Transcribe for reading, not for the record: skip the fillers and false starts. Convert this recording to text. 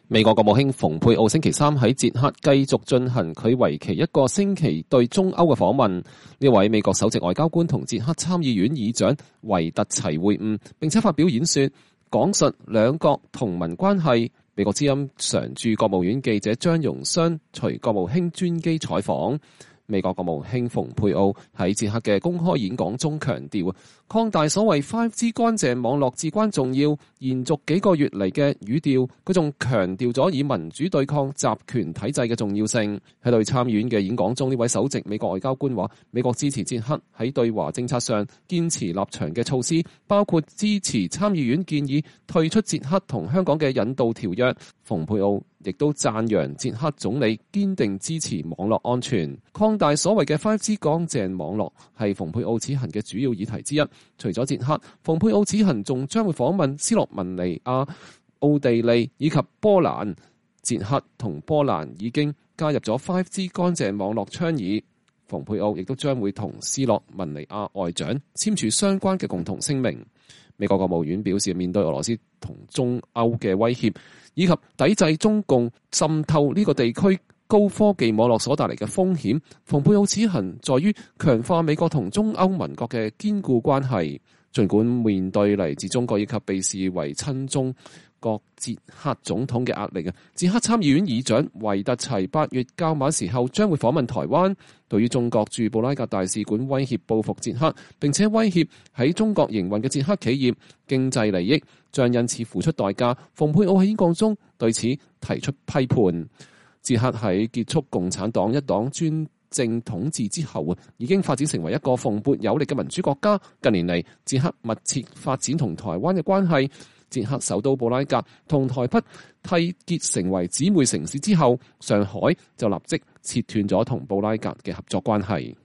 美國國務卿蓬佩奧星期三喺捷克繼續進行佢為期一個星期對中歐嘅訪問。呢位美國首席外交官同捷克參議院議長維特齊會晤，並且發表演說，講述兩國同盟關係。美國之音常駐國務院記者張榮湘隨國務卿專機採訪。美國國務卿蓬佩奧喺捷克嘅公開演講中強調，擴大所謂 5G 乾淨網絡至關重要。延續幾個月嚟嘅語調，佢仲強調咗以民主對抗集權體制嘅重要性。喺對參議院嘅演講中，呢位首席美國外交官話，美國支持捷克喺對華政策上堅持立場嘅措施，包括支持參議院建議退出捷克同香港嘅引渡條約。蓬佩奧亦都讚揚捷克總理堅定支持網絡安全，擴大所謂嘅 5G 乾淨網絡係蓬佩奧此行嘅主要議題之一。除咗捷克，蓬佩奧此行仲將會訪問斯洛文尼亞、奧地利以及波蘭。捷克同波蘭已經加入咗 5G 乾淨網絡倡議。蓬佩奧亦都將會同斯洛文尼亞外長簽署相關嘅共同聲明。美國國務院表示，面對俄羅斯同中歐嘅威脅，以及抵制中共滲透呢個地區高科技網絡所帶嚟嘅風險，蓬佩奧此行在於強化美國同中歐盟國嘅堅固關係。儘管面對嚟自中國以及被視為親中國捷克總統嘅壓力，捷克參議院議長維特齊8月較晚時候將會訪問台灣。對於中國駐布拉格大使館威脅報復捷克，並且威脅喺中國營運嘅捷克企業經濟利益將因此付出代價，蓬佩奧喺演講中對此提出批判。捷克喺結束共產黨一黨專政統治之後，已經發展成為一個蓬勃有力嘅民主國家。近年嚟，捷克密切發展同台灣嘅關係。捷克首都布拉格同台北締結成為姊妹城市之後，上海就立即切斷咗同布拉格嘅合作關係。